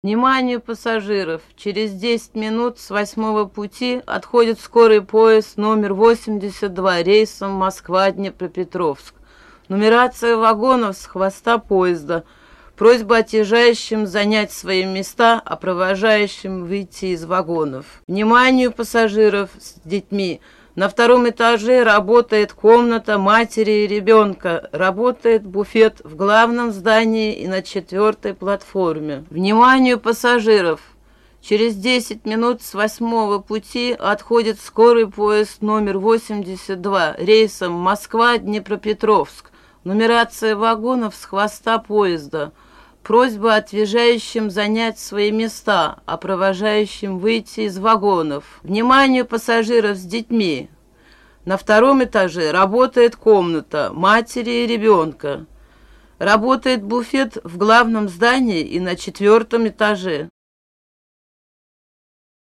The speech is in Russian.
Вниманию пассажиров! Через 10 минут с 8-го пути отходит скорый поезд номер 82 рейсом Москва-Днепропетровск. Нумерация вагонов с хвоста поезда. Просьба отъезжающим занять свои места, а провожающим выйти из вагонов. Вниманию пассажиров с детьми! На 2-м этаже работает комната матери и ребенка. Работает буфет в главном здании и на 4-й платформе. Вниманию пассажиров! Через 10 минут с 8-го пути отходит скорый поезд номер 82 рейсом Москва-Днепропетровск. Нумерация вагонов с хвоста поезда. Просьба отъезжающим занять свои места, а провожающим выйти из вагонов. Вниманию пассажиров с детьми! На 2-м этаже работает комната матери и ребенка. Работает буфет в главном здании и на 4-м этаже.